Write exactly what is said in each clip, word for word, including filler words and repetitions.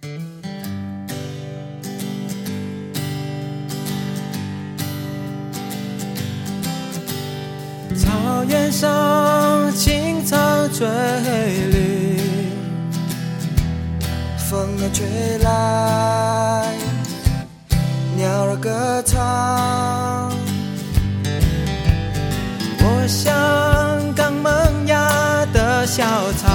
草原上青草翠绿，风儿吹来，鸟儿歌唱。我像刚萌芽的小草，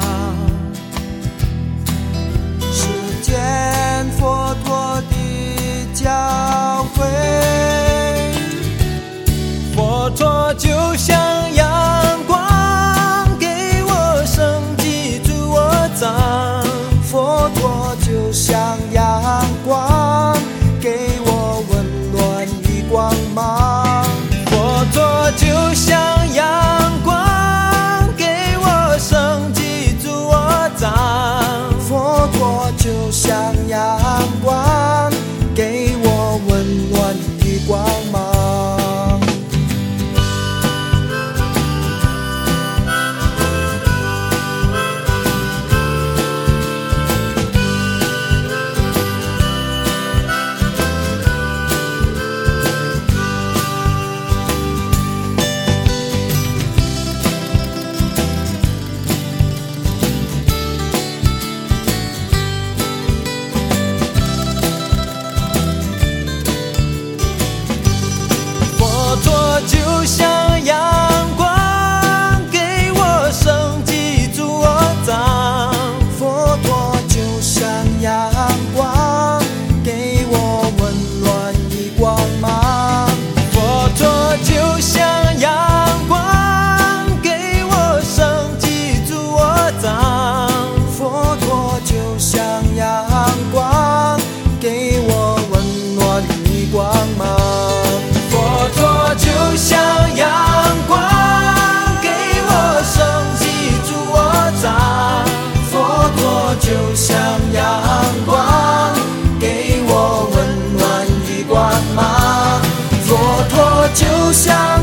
时间佛陀的教诲，佛陀就像阳光，给我生机助我长。佛陀就像阳光，给我温暖与光芒。佛陀就像阳光，给我生机助我长。佛陀就像阳光，给我温暖与光芒。就像阳光，给我生机助我长。佛陀就像阳光，给我温暖与光芒。佛陀就像阳光，给我生机助我长。佛陀就像阳光，给我温暖与光芒。佛陀就像阳光，给我生机助我长。佛陀就像阳光，给我温暖与光芒。佛陀就像